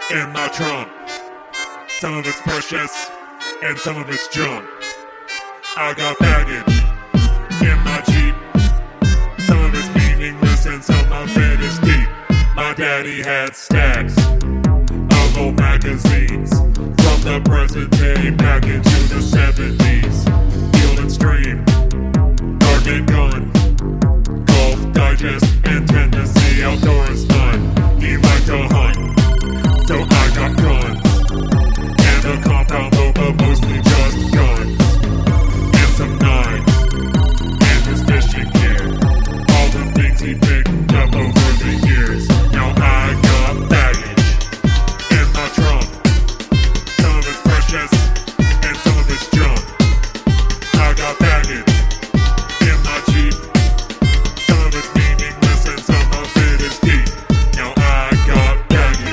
in my trunk. Some of it's precious, and some of it's junk. I got baggage in my Jeep. Some of it's meaningless and some of it is deep. My daddy had stacks of old magazines from the present day back into the 70s. Field and Stream, Dark and Gun, Golf Digest, and Tennessee Outdoors Fun. He liked to hunt, so I got guns and a compound bow, but mostly just guns and some knives and his fishing gear. All the things he picked up over the years. Now I got baggage in my trunk. Some of it's precious and some of it's junk. I got baggage in my Jeep. Some of it's meaningless and some of it is deep. Now I got baggage.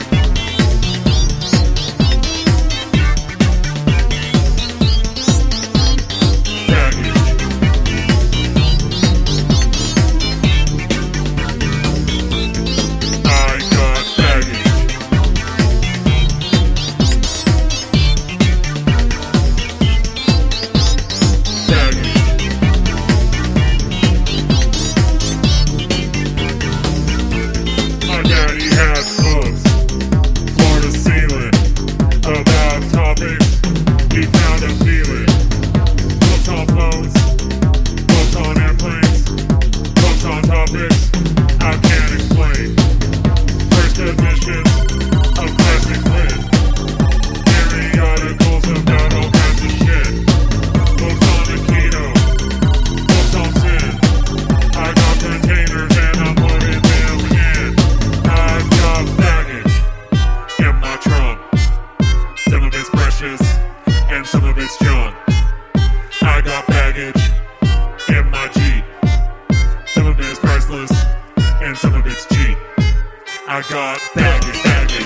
And some of it's junk. I got baggage in my Jeep. Some of it is priceless and some of it's cheap. I got baggage.